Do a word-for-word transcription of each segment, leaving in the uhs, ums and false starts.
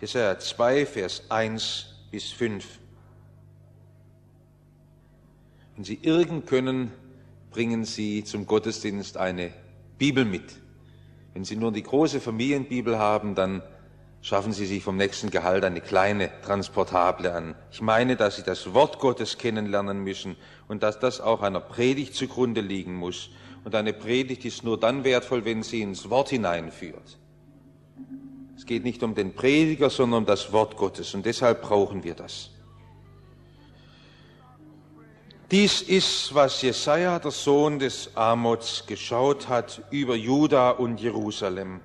Jesaja zwei, Vers eins bis fünf. Wenn Sie irgend können, bringen Sie zum Gottesdienst eine Bibel mit. Wenn Sie nur die große Familienbibel haben, dann schaffen Sie sich vom nächsten Gehalt eine kleine, transportable an. Ich meine, dass Sie das Wort Gottes kennenlernen müssen und dass das auch einer Predigt zugrunde liegen muss. Und eine Predigt ist nur dann wertvoll, wenn sie ins Wort hineinführt. Es geht nicht um den Prediger, sondern um das Wort Gottes. Und deshalb brauchen wir das. Dies ist, was Jesaja, der Sohn des Amoz, geschaut hat über Juda und Jerusalem.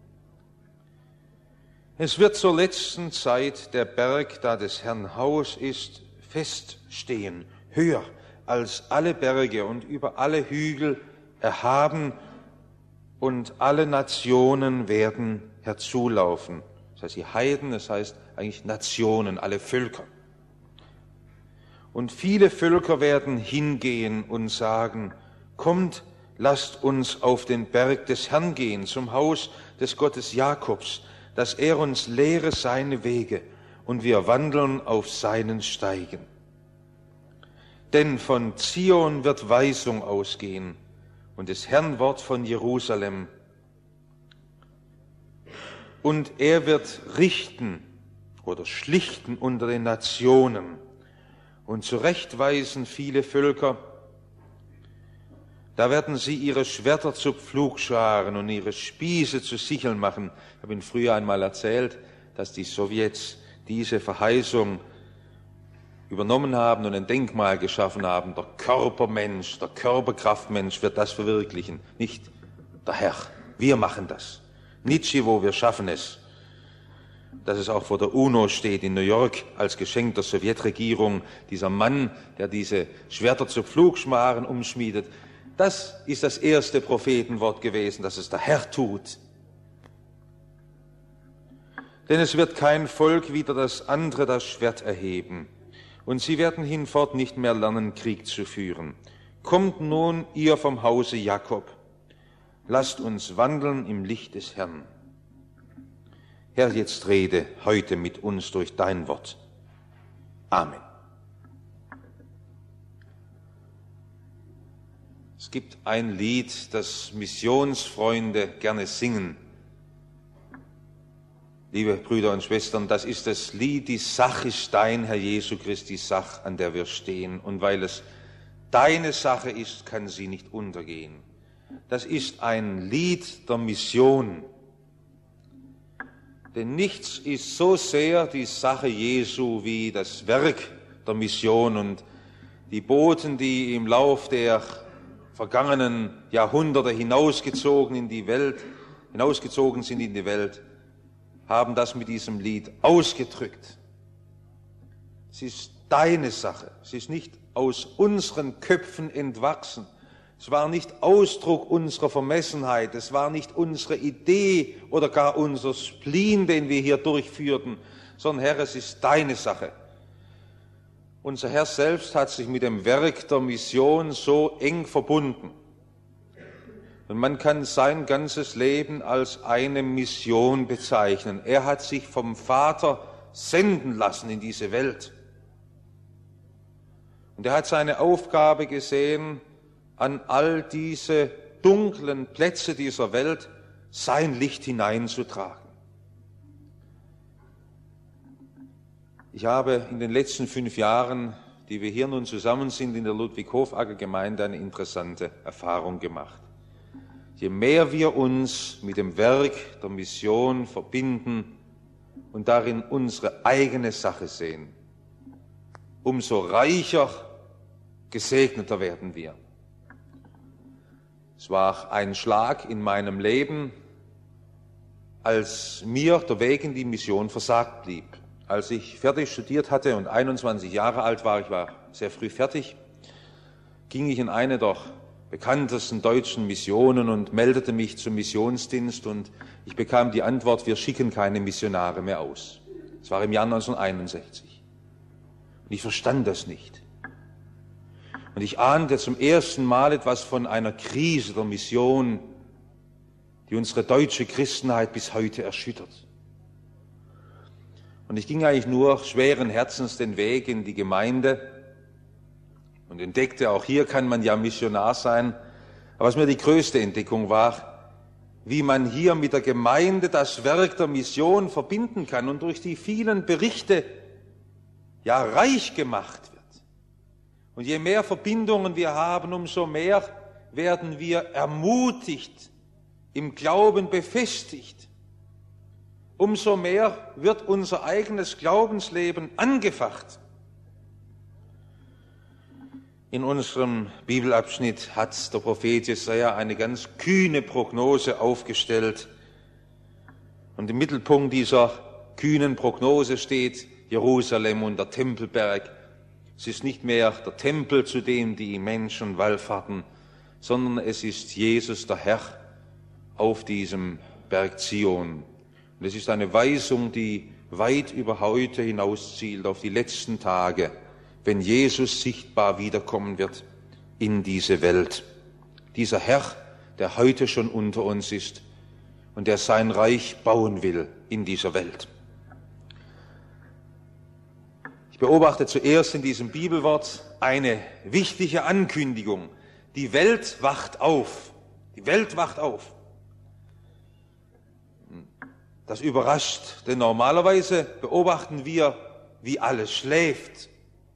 Es wird zur letzten Zeit der Berg, da des Herrn Haus ist, feststehen, höher als alle Berge und über alle Hügel erhaben, und alle Nationen werden herzulaufen. Das heißt die Heiden, das heißt eigentlich Nationen, alle Völker. Und viele Völker werden hingehen und sagen, kommt, lasst uns auf den Berg des Herrn gehen, zum Haus des Gottes Jakobs, dass er uns lehre seine Wege und wir wandeln auf seinen Steigen. Denn von Zion wird Weisung ausgehen und des Herrn Wort von Jerusalem. Und er wird richten oder schlichten unter den Nationen und zurechtweisen viele Völker. Da werden sie ihre Schwerter zu Pflugscharen und ihre Spieße zu Sicheln machen. Ich habe Ihnen früher einmal erzählt, dass die Sowjets diese Verheißung übernommen haben und ein Denkmal geschaffen haben. Der Körpermensch, der Körperkraftmensch wird das verwirklichen, nicht der Herr. Wir machen das. Nietzsche, wo wir schaffen es. Dass es auch vor der UNO steht in New York als Geschenk der Sowjetregierung, dieser Mann, der diese Schwerter zu Pflugscharen umschmiedet. Das ist das erste Prophetenwort gewesen, dass es der Herr tut. Denn es wird kein Volk wider das andere das Schwert erheben, und sie werden hinfort nicht mehr lernen, Krieg zu führen. Kommt nun, ihr vom Hause Jakob, lasst uns wandeln im Licht des Herrn. Herr, jetzt rede heute mit uns durch dein Wort. Amen. Es gibt ein Lied, das Missionsfreunde gerne singen. Liebe Brüder und Schwestern, das ist das Lied, die Sache ist dein, Herr Jesu Christi, Sach, an der wir stehen. Und weil es deine Sache ist, kann sie nicht untergehen. Das ist ein Lied der Mission. Denn nichts ist so sehr die Sache Jesu wie das Werk der Mission. Und die Boten, die im Lauf der vergangenen Jahrhunderte hinausgezogen in die Welt, hinausgezogen sind in die Welt, haben das mit diesem Lied ausgedrückt. Es ist deine Sache. Es ist nicht aus unseren Köpfen entwachsen. Es war nicht Ausdruck unserer Vermessenheit. Es war nicht unsere Idee oder gar unser Spleen, den wir hier durchführten, sondern Herr, es ist deine Sache. Unser Herr selbst hat sich mit dem Werk der Mission so eng verbunden. Und man kann sein ganzes Leben als eine Mission bezeichnen. Er hat sich vom Vater senden lassen in diese Welt. Und er hat seine Aufgabe gesehen, an all diese dunklen Plätze dieser Welt sein Licht hineinzutragen. Ich habe in den letzten fünf Jahren, die wir hier nun zusammen sind, in der Ludwig-Hofacker-Gemeinde eine interessante Erfahrung gemacht. Je mehr wir uns mit dem Werk der Mission verbinden und darin unsere eigene Sache sehen, umso reicher, gesegneter werden wir. Es war ein Schlag in meinem Leben, als mir der Weg in die Mission versagt blieb. Als ich fertig studiert hatte und einundzwanzig Jahre alt war, ich war sehr früh fertig, ging ich in eine der bekanntesten deutschen Missionen und meldete mich zum Missionsdienst, und ich bekam die Antwort, wir schicken keine Missionare mehr aus. Das war im Jahr neunzehnhunderteinundsechzig. Und ich verstand das nicht. Und ich ahnte zum ersten Mal etwas von einer Krise der Mission, die unsere deutsche Christenheit bis heute erschüttert. Und ich ging eigentlich nur schweren Herzens den Weg in die Gemeinde und entdeckte, auch hier kann man ja Missionar sein. Aber was mir die größte Entdeckung war, wie man hier mit der Gemeinde das Werk der Mission verbinden kann und durch die vielen Berichte ja reich gemacht wird. Und je mehr Verbindungen wir haben, umso mehr werden wir ermutigt, im Glauben befestigt. Umso mehr wird unser eigenes Glaubensleben angefacht. In unserem Bibelabschnitt hat der Prophet Jesaja eine ganz kühne Prognose aufgestellt. Und im Mittelpunkt dieser kühnen Prognose steht Jerusalem und der Tempelberg. Es ist nicht mehr der Tempel, zu dem die Menschen wallfahrten, sondern es ist Jesus, der Herr, auf diesem Berg Zion. Und es ist eine Weisung, die weit über heute hinauszielt, auf die letzten Tage, wenn Jesus sichtbar wiederkommen wird in diese Welt. Dieser Herr, der heute schon unter uns ist und der sein Reich bauen will in dieser Welt. Ich beobachte zuerst in diesem Bibelwort eine wichtige Ankündigung. Die Welt wacht auf. Die Welt wacht auf. Das überrascht, denn normalerweise beobachten wir, wie alles schläft.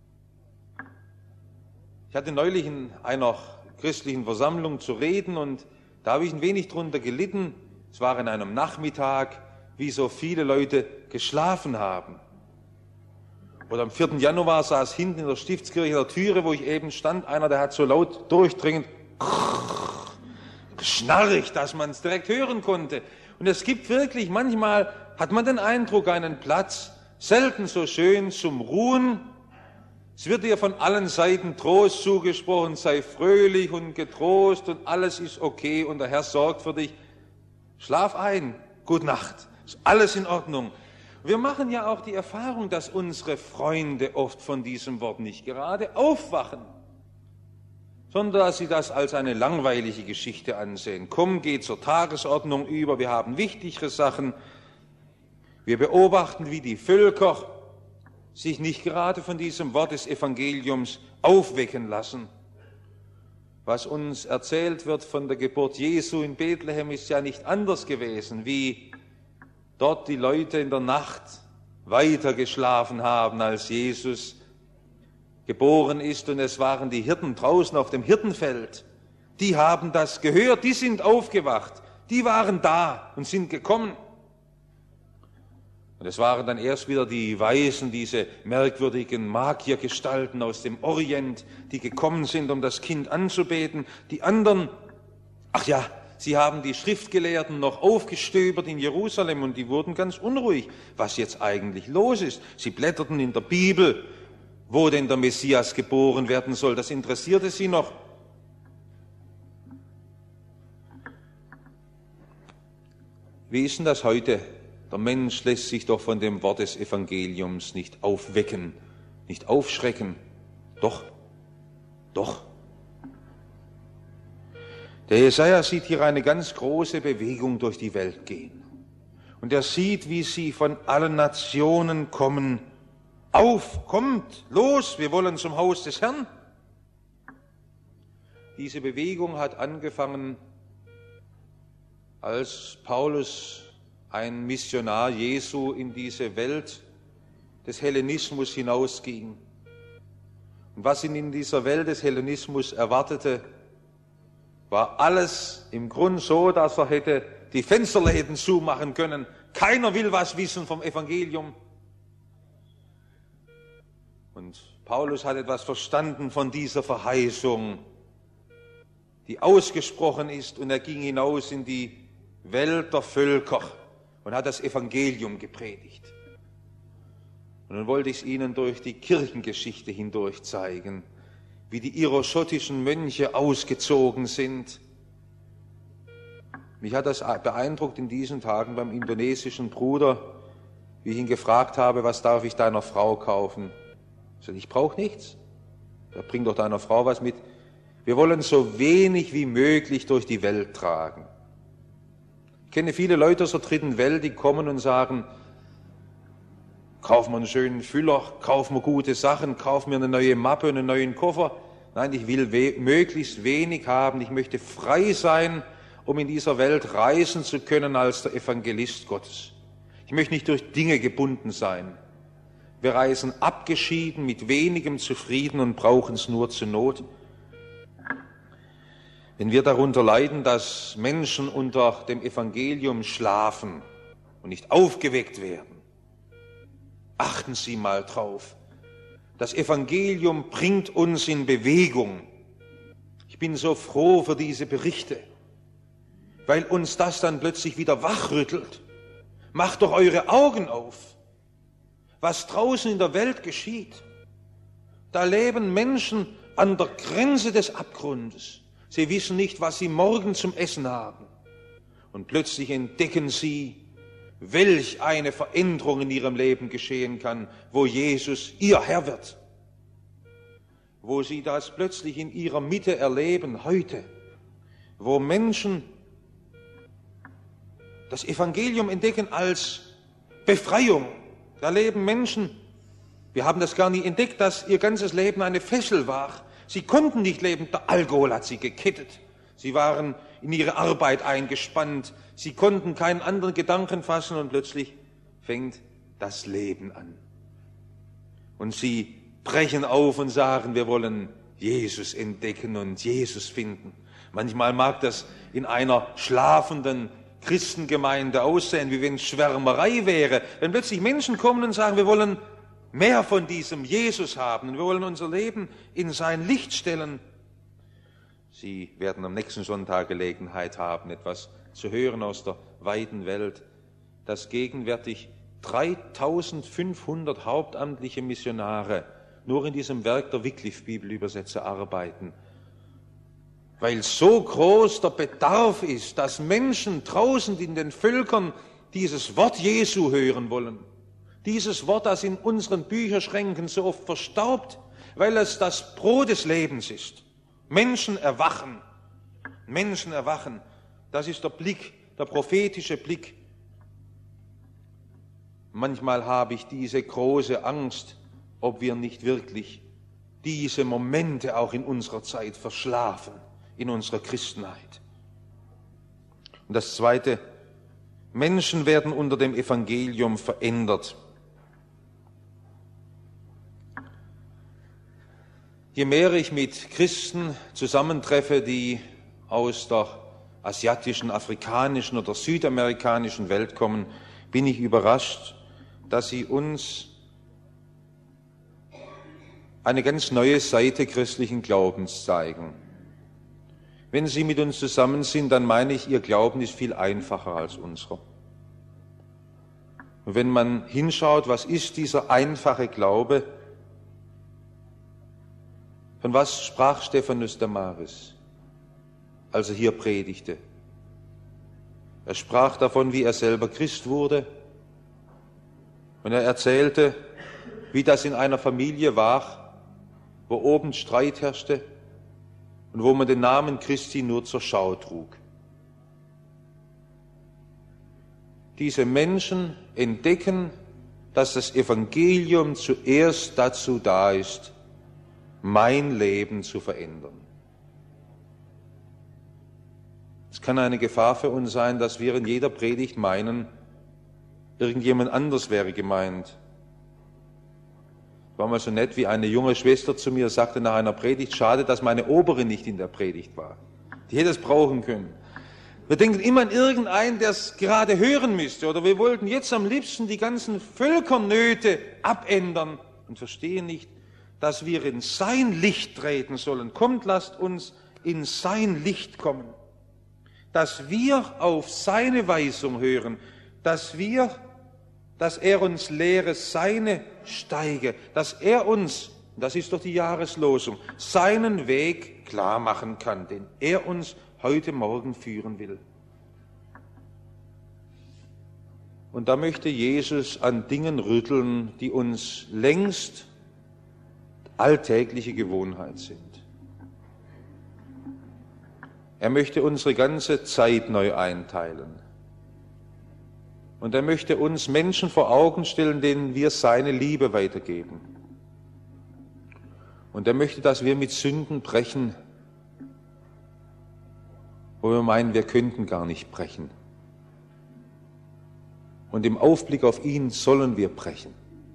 Ich hatte neulich in einer christlichen Versammlung zu reden und da habe ich ein wenig drunter gelitten. Es war an einem Nachmittag, wie so viele Leute geschlafen haben. Oder am vierten Januar saß hinten in der Stiftskirche der Türe, wo ich eben stand, einer, der hat so laut durchdringend geschnarcht, dass man es direkt hören konnte. Und es gibt wirklich, manchmal hat man den Eindruck, einen Platz, selten so schön zum Ruhen. Es wird dir von allen Seiten Trost zugesprochen, sei fröhlich und getrost und alles ist okay und der Herr sorgt für dich. Schlaf ein, gute Nacht, ist alles in Ordnung. Wir machen ja auch die Erfahrung, dass unsere Freunde oft von diesem Wort nicht gerade aufwachen, sondern dass sie das als eine langweilige Geschichte ansehen. Komm, geh zur Tagesordnung über, wir haben wichtigere Sachen. Wir beobachten, wie die Völker sich nicht gerade von diesem Wort des Evangeliums aufwecken lassen. Was uns erzählt wird von der Geburt Jesu in Bethlehem ist ja nicht anders gewesen, wie dort die Leute in der Nacht weiter geschlafen haben, als Jesus geboren ist. Und es waren die Hirten draußen auf dem Hirtenfeld. Die haben das gehört, die sind aufgewacht, die waren da und sind gekommen. Und es waren dann erst wieder die Weisen, diese merkwürdigen Magiergestalten aus dem Orient, die gekommen sind, um das Kind anzubeten. Die anderen, ach ja, sie haben die Schriftgelehrten noch aufgestöbert in Jerusalem und die wurden ganz unruhig, was jetzt eigentlich los ist. Sie blätterten in der Bibel, wo denn der Messias geboren werden soll. Das interessierte sie noch. Wie ist denn das heute? Der Mensch lässt sich doch von dem Wort des Evangeliums nicht aufwecken, nicht aufschrecken. Doch, doch. Der Jesaja sieht hier eine ganz große Bewegung durch die Welt gehen. Und er sieht, wie sie von allen Nationen kommen. Auf, kommt, los, wir wollen zum Haus des Herrn. Diese Bewegung hat angefangen, als Paulus, ein Missionar Jesu, in diese Welt des Hellenismus hinausging. Und was ihn in dieser Welt des Hellenismus erwartete, war alles im Grund so, dass er hätte die Fensterläden zumachen können. Keiner will was wissen vom Evangelium. Und Paulus hat etwas verstanden von dieser Verheißung, die ausgesprochen ist, und er ging hinaus in die Welt der Völker und hat das Evangelium gepredigt. Und nun wollte ich es Ihnen durch die Kirchengeschichte hindurch zeigen, wie die iroschottischen Mönche ausgezogen sind. Mich hat das beeindruckt in diesen Tagen beim indonesischen Bruder, wie ich ihn gefragt habe, was darf ich deiner Frau kaufen? Ich sagte, ich brauche nichts. Da bring doch deiner Frau was mit. Wir wollen so wenig wie möglich durch die Welt tragen. Ich kenne viele Leute aus der dritten Welt, die kommen und sagen, kaufen wir einen schönen Füller, kaufen wir gute Sachen, kaufen wir eine neue Mappe und einen neuen Koffer. Nein, ich will we- möglichst wenig haben. Ich möchte frei sein, um in dieser Welt reisen zu können als der Evangelist Gottes. Ich möchte nicht durch Dinge gebunden sein. Wir reisen abgeschieden, mit wenigem zufrieden und brauchen es nur zur Not. Wenn wir darunter leiden, dass Menschen unter dem Evangelium schlafen und nicht aufgeweckt werden, achten Sie mal drauf. Das Evangelium bringt uns in Bewegung. Ich bin so froh für diese Berichte, weil uns das dann plötzlich wieder wachrüttelt. Macht doch eure Augen auf, was draußen in der Welt geschieht. Da leben Menschen an der Grenze des Abgrundes. Sie wissen nicht, was sie morgen zum Essen haben. Und plötzlich entdecken sie, welch eine Veränderung in ihrem Leben geschehen kann, wo Jesus ihr Herr wird. Wo sie das plötzlich in ihrer Mitte erleben, heute. Wo Menschen das Evangelium entdecken als Befreiung. Da leben Menschen, wir haben das gar nicht entdeckt, dass ihr ganzes Leben eine Fessel war. Sie konnten nicht leben, der Alkohol hat sie gekettet. Sie waren in ihre Arbeit eingespannt. Sie konnten keinen anderen Gedanken fassen und plötzlich fängt das Leben an. Und sie brechen auf und sagen, wir wollen Jesus entdecken und Jesus finden. Manchmal mag das in einer schlafenden Christengemeinde aussehen, wie wenn es Schwärmerei wäre. Wenn plötzlich Menschen kommen und sagen, wir wollen mehr von diesem Jesus haben und wir wollen unser Leben in sein Licht stellen. Sie werden am nächsten Sonntag Gelegenheit haben, etwas zu hören aus der weiten Welt, dass gegenwärtig dreitausendfünfhundert hauptamtliche Missionare nur in diesem Werk der Wycliffe-Bibelübersetzer arbeiten, weil so groß der Bedarf ist, dass Menschen draußen in den Völkern dieses Wort Jesu hören wollen. Dieses Wort, das in unseren Bücherschränken so oft verstaubt, weil es das Brot des Lebens ist. Menschen erwachen, Menschen erwachen. Das ist der Blick, der prophetische Blick. Manchmal habe ich diese große Angst, ob wir nicht wirklich diese Momente auch in unserer Zeit verschlafen, in unserer Christenheit. Und das Zweite, Menschen werden unter dem Evangelium verändert. Je mehr ich mit Christen zusammentreffe, die aus der asiatischen, afrikanischen oder südamerikanischen Welt kommen, bin ich überrascht, dass sie uns eine ganz neue Seite christlichen Glaubens zeigen. Wenn sie mit uns zusammen sind, dann meine ich, ihr Glauben ist viel einfacher als unserer. Und wenn man hinschaut, was ist dieser einfache Glaube, von was sprach Stephanus der Maris, als er hier predigte? Er sprach davon, wie er selber Christ wurde. Und er erzählte, wie das in einer Familie war, wo oben Streit herrschte und wo man den Namen Christi nur zur Schau trug. Diese Menschen entdecken, dass das Evangelium zuerst dazu da ist, mein Leben zu verändern. Es kann eine Gefahr für uns sein, dass wir in jeder Predigt meinen, irgendjemand anders wäre gemeint. War mal so nett, wie eine junge Schwester zu mir sagte nach einer Predigt, schade, dass meine Obere nicht in der Predigt war. Die hätte es brauchen können. Wir denken immer an irgendeinen, der es gerade hören müsste. Oder wir wollten jetzt am liebsten die ganzen Völkernöte abändern und verstehen nicht, dass wir in sein Licht treten sollen. Kommt, lasst uns in sein Licht kommen. Dass wir auf seine Weisung hören, dass wir, dass er uns lehre seine Steige, dass er uns, das ist doch die Jahreslosung, seinen Weg klar machen kann, den er uns heute Morgen führen will. Und da möchte Jesus an Dingen rütteln, die uns längst alltägliche Gewohnheit sind. Er möchte unsere ganze Zeit neu einteilen. Und er möchte uns Menschen vor Augen stellen, denen wir seine Liebe weitergeben. Und er möchte, dass wir mit Sünden brechen, wo wir meinen, wir könnten gar nicht brechen. Und im Aufblick auf ihn sollen wir brechen.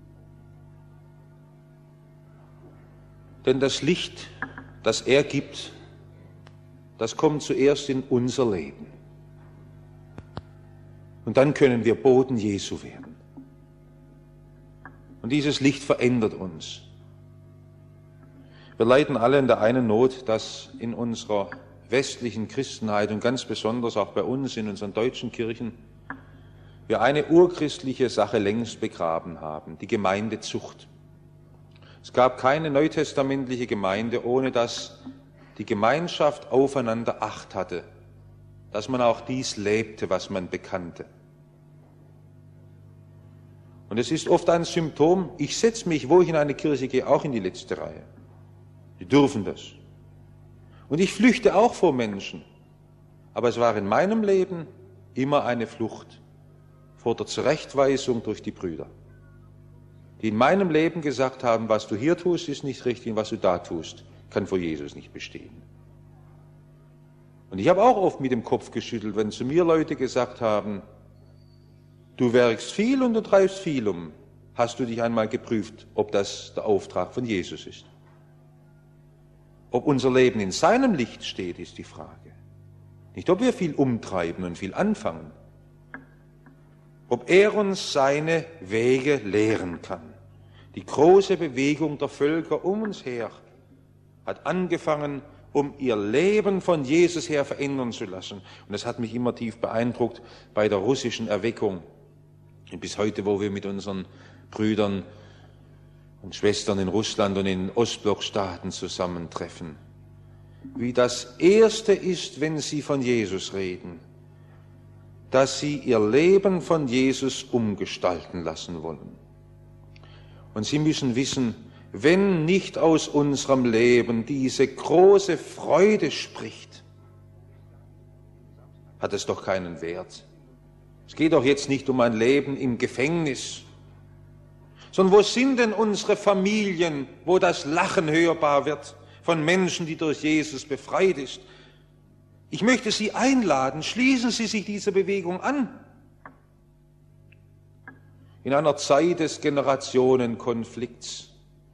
Denn das Licht, das er gibt, das kommt zuerst in unser Leben. Und dann können wir Boten Jesu werden. Und dieses Licht verändert uns. Wir leiden alle in der einen Not, dass in unserer westlichen Christenheit und ganz besonders auch bei uns in unseren deutschen Kirchen wir eine urchristliche Sache längst begraben haben, die Gemeindezucht. Es gab keine neutestamentliche Gemeinde, ohne dass die Gemeinschaft aufeinander Acht hatte, dass man auch dies lebte, was man bekannte. Und es ist oft ein Symptom, ich setze mich, wo ich in eine Kirche gehe, auch in die letzte Reihe. Die dürfen das. Und ich flüchte auch vor Menschen. Aber es war in meinem Leben immer eine Flucht vor der Zurechtweisung durch die Brüder, die in meinem Leben gesagt haben, was du hier tust, ist nicht richtig und was du da tust, kann vor Jesus nicht bestehen. Und ich habe auch oft mit dem Kopf geschüttelt, wenn zu mir Leute gesagt haben, du werkst viel und du treibst viel um. Hast du dich einmal geprüft, ob das der Auftrag von Jesus ist? Ob unser Leben in seinem Licht steht, ist die Frage. Nicht, ob wir viel umtreiben und viel anfangen. Ob er uns seine Wege lehren kann. Die große Bewegung der Völker um uns her hat angefangen, um ihr Leben von Jesus her verändern zu lassen. Und das hat mich immer tief beeindruckt bei der russischen Erweckung. Und bis heute, wo wir mit unseren Brüdern und Schwestern in Russland und in Ostblockstaaten zusammentreffen. Wie das Erste ist, wenn sie von Jesus reden, dass sie ihr Leben von Jesus umgestalten lassen wollen. Und sie müssen wissen, wenn nicht aus unserem Leben diese große Freude spricht, hat es doch keinen Wert. Es geht doch jetzt nicht um ein Leben im Gefängnis, sondern wo sind denn unsere Familien, wo das Lachen hörbar wird von Menschen, die durch Jesus befreit ist? Ich möchte Sie einladen, schließen Sie sich dieser Bewegung an. In einer Zeit des Generationenkonflikts,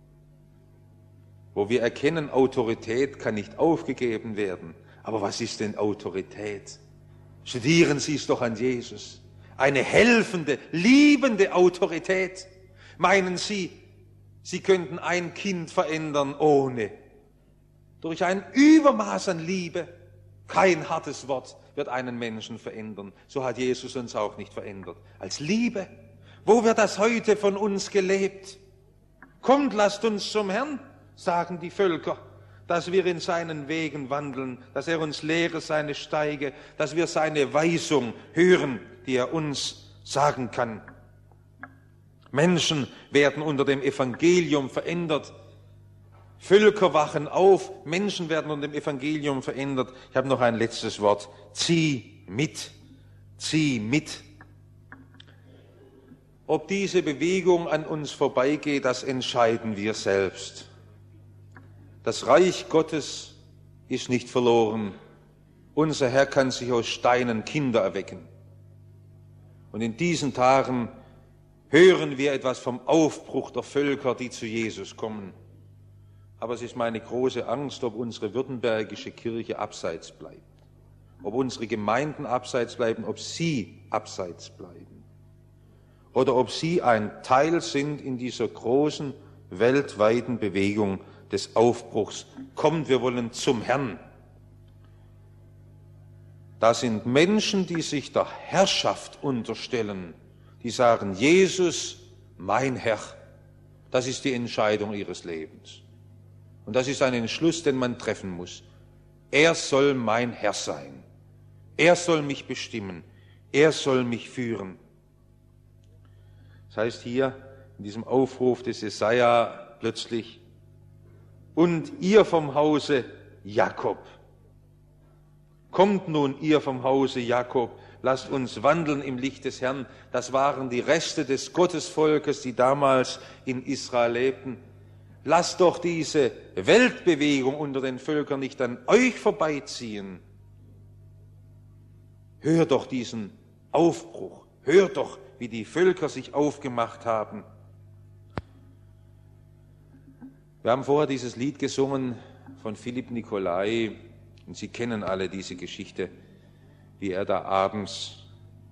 wo wir erkennen, Autorität kann nicht aufgegeben werden. Aber was ist denn Autorität? Studieren Sie es doch an Jesus. Eine helfende, liebende Autorität. Meinen Sie, Sie könnten ein Kind verändern ohne? Durch ein Übermaß an Liebe. Kein hartes Wort wird einen Menschen verändern. So hat Jesus uns auch nicht verändert. Als Liebe. Wo wird das heute von uns gelebt? Kommt, lasst uns zum Herrn, sagen die Völker, dass wir in seinen Wegen wandeln, dass er uns lehre seine Steige, dass wir seine Weisung hören, die er uns sagen kann. Menschen werden unter dem Evangelium verändert. Völker wachen auf, Menschen werden unter dem Evangelium verändert. Ich habe noch ein letztes Wort. Zieh mit, zieh mit. Ob diese Bewegung an uns vorbeigeht, das entscheiden wir selbst. Das Reich Gottes ist nicht verloren. Unser Herr kann sich aus Steinen Kinder erwecken. Und in diesen Tagen hören wir etwas vom Aufbruch der Völker, die zu Jesus kommen. Aber es ist meine große Angst, ob unsere württembergische Kirche abseits bleibt. Ob unsere Gemeinden abseits bleiben, ob sie abseits bleiben. Oder ob sie ein Teil sind in dieser großen weltweiten Bewegung des Aufbruchs. Kommt, wir wollen zum Herrn. Da sind Menschen, die sich der Herrschaft unterstellen, die sagen, Jesus, mein Herr. Das ist die Entscheidung ihres Lebens. Und das ist ein Entschluss, den man treffen muss. Er soll mein Herr sein. Er soll mich bestimmen. Er soll mich führen. Das heißt hier in diesem Aufruf des Jesaja plötzlich, und ihr vom Hause Jakob. Kommt nun, ihr vom Hause Jakob, lasst uns wandeln im Licht des Herrn. Das waren die Reste des Gottesvolkes, die damals in Israel lebten. Lasst doch diese Weltbewegung unter den Völkern nicht an euch vorbeiziehen. Hört doch diesen Aufbruch, hört doch, wie die Völker sich aufgemacht haben. Wir haben vorher dieses Lied gesungen von Philipp Nicolai, und Sie kennen alle diese Geschichte, wie er da abends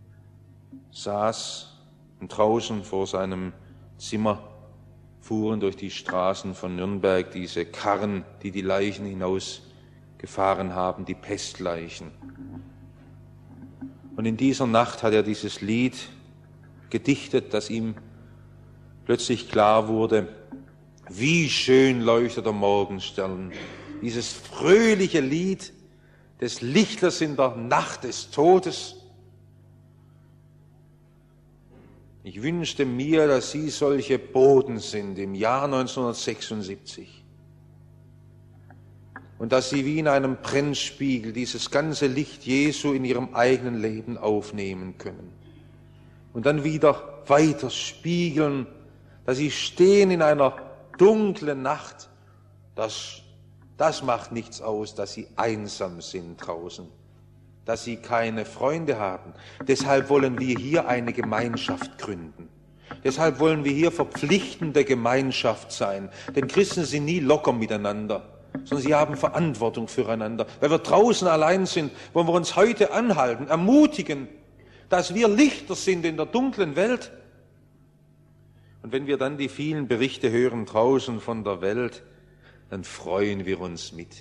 saß und draußen vor seinem Zimmer fuhren durch die Straßen von Nürnberg diese Karren, die die Leichen hinausgefahren haben, die Pestleichen. Und in dieser Nacht hat er dieses Lied gedichtet, dass ihm plötzlich klar wurde, wie schön leuchtet der Morgenstern. Dieses fröhliche Lied des Lichters in der Nacht des Todes. Ich wünschte mir, dass Sie solche Boten sind im Jahr neunzehnhundertsechsundsiebzig und dass Sie wie in einem Brennspiegel dieses ganze Licht Jesu in Ihrem eigenen Leben aufnehmen können und dann wieder weiter spiegeln, dass Sie stehen in einer dunklen Nacht. Das, das macht nichts aus, dass Sie einsam sind draußen, dass Sie keine Freunde haben. Deshalb wollen wir hier eine Gemeinschaft gründen. Deshalb wollen wir hier verpflichtende Gemeinschaft sein. Denn Christen sind nie locker miteinander, sondern sie haben Verantwortung füreinander. Weil wir draußen allein sind, wollen wir uns heute anhalten, ermutigen, dass wir Lichter sind in der dunklen Welt. Und wenn wir dann die vielen Berichte hören draußen von der Welt, dann freuen wir uns mit.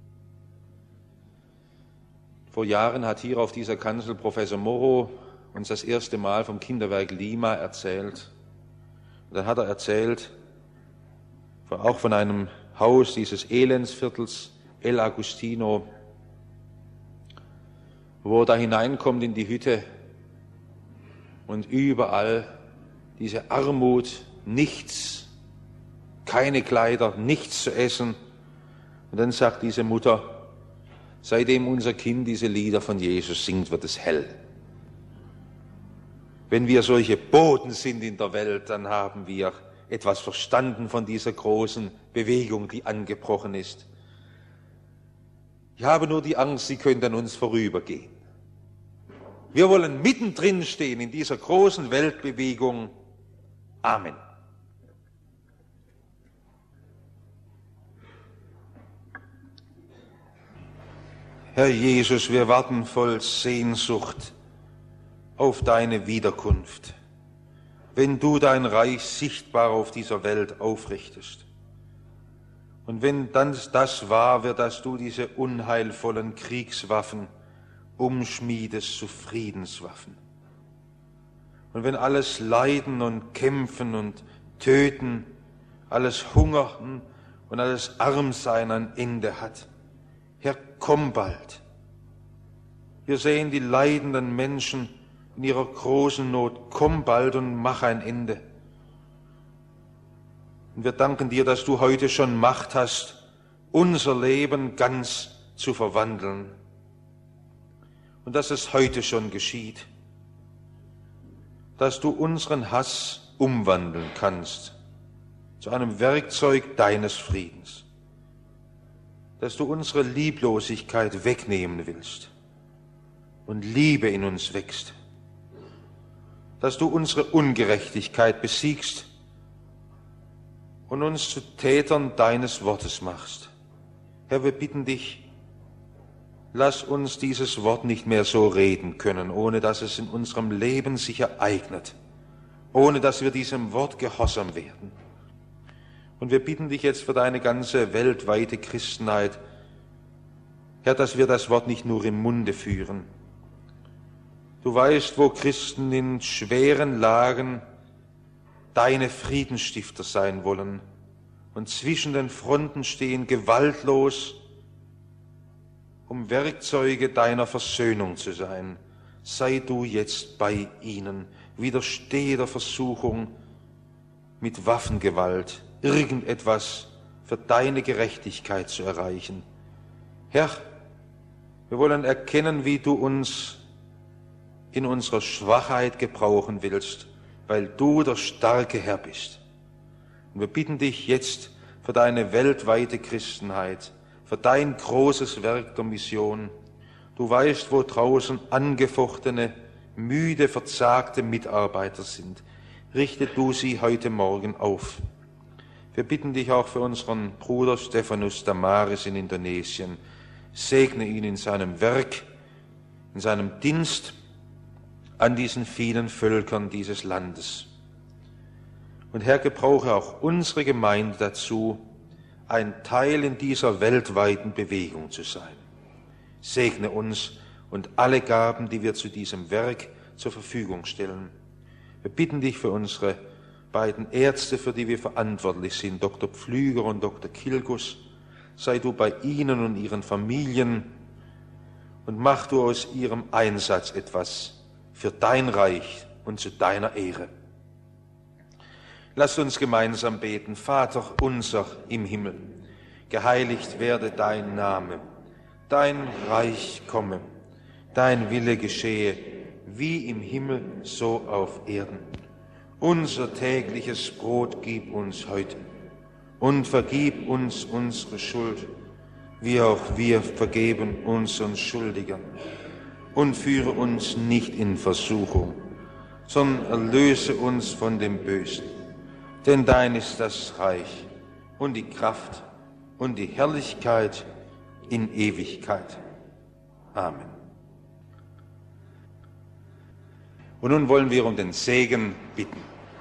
Vor Jahren hat hier auf dieser Kanzel Professor Morrow uns das erste Mal vom Kinderwerk Lima erzählt. Und dann hat er erzählt, auch von einem Haus dieses Elendsviertels, El Agustino, wo er da hineinkommt in die Hütte und überall diese Armut, nichts, keine Kleider, nichts zu essen. Und dann sagt diese Mutter, seitdem unser Kind diese Lieder von Jesus singt, wird es hell. Wenn wir solche Boten sind in der Welt, dann haben wir etwas verstanden von dieser großen Bewegung, die angebrochen ist. Ich habe nur die Angst, sie könnte an uns vorübergehen. Wir wollen mittendrin stehen in dieser großen Weltbewegung. Amen. Herr Jesus, wir warten voll Sehnsucht auf deine Wiederkunft, wenn du dein Reich sichtbar auf dieser Welt aufrichtest. Und wenn dann das wahr wird, dass du diese unheilvollen Kriegswaffen umschmiedest zu Friedenswaffen. Und wenn alles Leiden und Kämpfen und Töten, alles Hungern und alles Armsein ein Ende hat. Herr, komm bald. Wir sehen die leidenden Menschen in ihrer großen Not. Komm bald und mach ein Ende. Und wir danken dir, dass du heute schon Macht hast, unser Leben ganz zu verwandeln. Und dass es heute schon geschieht. Dass du unseren Hass umwandeln kannst zu einem Werkzeug deines Friedens. Dass du unsere Lieblosigkeit wegnehmen willst und Liebe in uns wächst. Dass du unsere Ungerechtigkeit besiegst und uns zu Tätern deines Wortes machst. Herr, wir bitten dich, lass uns dieses Wort nicht mehr so reden können, ohne dass es in unserem Leben sich ereignet, ohne dass wir diesem Wort gehorsam werden. Und wir bitten dich jetzt für deine ganze weltweite Christenheit, Herr, dass wir das Wort nicht nur im Munde führen. Du weißt, wo Christen in schweren Lagen deine Friedensstifter sein wollen und zwischen den Fronten stehen, gewaltlos, um Werkzeuge deiner Versöhnung zu sein. Sei du jetzt bei ihnen, widerstehe der Versuchung, mit Waffengewalt irgendetwas für deine Gerechtigkeit zu erreichen. Herr, wir wollen erkennen, wie du uns in unserer Schwachheit gebrauchen willst, weil du der starke Herr bist. Und wir bitten dich jetzt für deine weltweite Christenheit, für dein großes Werk der Mission. Du weißt, wo draußen angefochtene, müde, verzagte Mitarbeiter sind. Richte du sie heute Morgen auf. Wir bitten dich auch für unseren Bruder Stephanus Damaris in Indonesien. Segne ihn in seinem Werk, in seinem Dienst an diesen vielen Völkern dieses Landes. Und Herr, gebrauche auch unsere Gemeinde dazu, ein Teil in dieser weltweiten Bewegung zu sein. Segne uns und alle Gaben, die wir zu diesem Werk zur Verfügung stellen. Wir bitten dich für unsere beiden Ärzte, für die wir verantwortlich sind, Doktor Pflüger und Doktor Kilgus. Sei du bei ihnen und ihren Familien und mach du aus ihrem Einsatz etwas für dein Reich und zu deiner Ehre. Lasst uns gemeinsam beten. Vater unser im Himmel, geheiligt werde dein Name, dein Reich komme, dein Wille geschehe, wie im Himmel, so auf Erden. Unser tägliches Brot gib uns heute und vergib uns unsere Schuld, wie auch wir vergeben unseren Schuldigern. Und führe uns nicht in Versuchung, sondern erlöse uns von dem Bösen. Denn dein ist das Reich und die Kraft und die Herrlichkeit in Ewigkeit. Amen. Und nun wollen wir um den Segen bitten.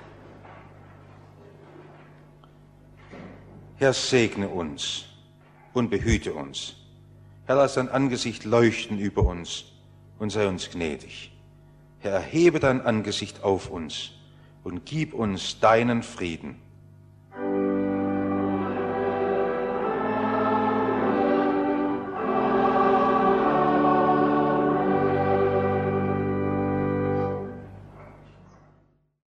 Herr, segne uns und behüte uns. Herr, lass dein Angesicht leuchten über uns und sei uns gnädig. Herr, erhebe dein Angesicht auf uns und gib uns deinen Frieden.